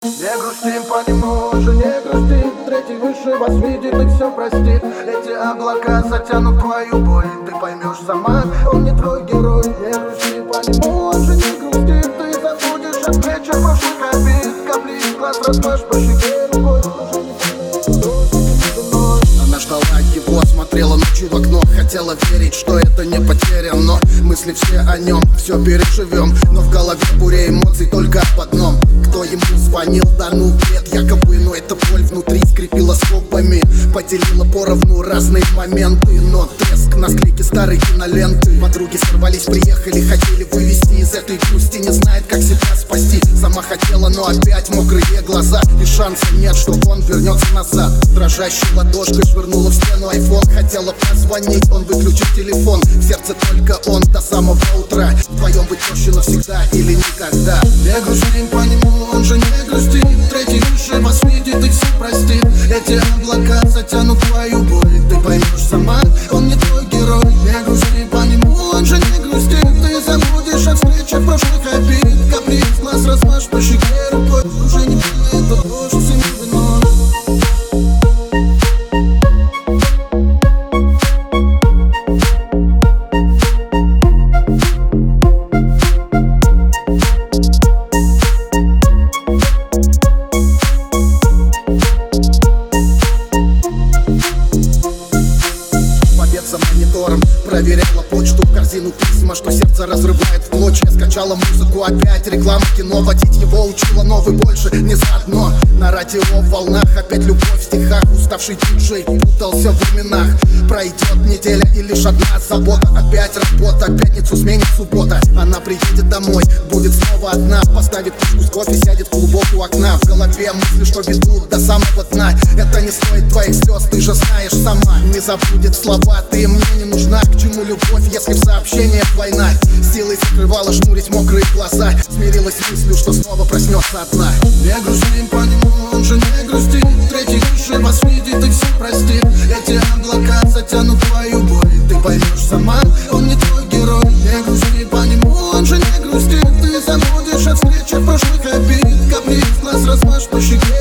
Не грустим по нему, уже не грустим. Третий выше вас видит и все простит. Эти облака затянут твою боль, ты поймешь сама, он не твой герой. Не грусти по нему, он же не грустит. Ты забудешь от плеча прошлых обид. Капли из глаз размажь по щеке рукой. Она ждала его, смотрела ночью в окно. Хотела верить, что это не потерян, но мысли все о нем, все переживем. Но в голове буря эмоций только об одном. Кто ему звонил, да ну бред якобы. Но эта боль внутри скрепила скобами, поделила поровну разные моменты. Но треск на склейке старой киноленты. Подруги сорвались, приехали, хотели вывести из этой грусти. Не знает, как себя спасти. Сама хотела, но опять мокрые глаза. И шанса нет, что он вернется назад. Дрожащей ладошкой швырнула в стену айфон. Хотела позвонить, он выключил телефон. В сердце только он до самого утра. Вдвоем быть проще навсегда или никогда. Не грустим по нему, он же не грустит. Третий выше вас видит и все простит. Эти облака затянут твою боль, ты поймешь сама, он не твой герой. Не грусти по нему, он же не грустит. Ты забудешь от встречи прошлых обид. Капли из глаз размажь по щеке рукой. Уже не это дождь, всеми виной. За монитором проверяла почту, в корзину письма, что сердце разрывает в клочья. Скачала музыку, опять реклама кино. Водить его учила, но вы больше не заодно. На радио в волнах опять любовь в стихах. Уставший диджей путался в именах. Пройдет неделя и лишь одна забота. Опять работа, пятницу сменит суббота. Она приедет домой, будет снова одна. Поставит кружку с кофе, сядет в клубок у окна. В голове мысли, что ведут до самого дна. Это не стоит твоих слез, ты же знаешь сама. Не забудет слова, ты мне не нужна. К чему любовь, если в сообщениях война? Силой закрывала жмурить мокрые глаза. Смирилась с мыслью, что снова проснется одна. Не грустим по нему, он же не грустит. Третий выше вас видит и все простит. Эти облака затянут твою боль, ты поймешь сама, он не твой герой. Не грусти по нему, он же не грустит. Ты забудешь от встречи прошлых обид. Капли из глаз размажь по щеке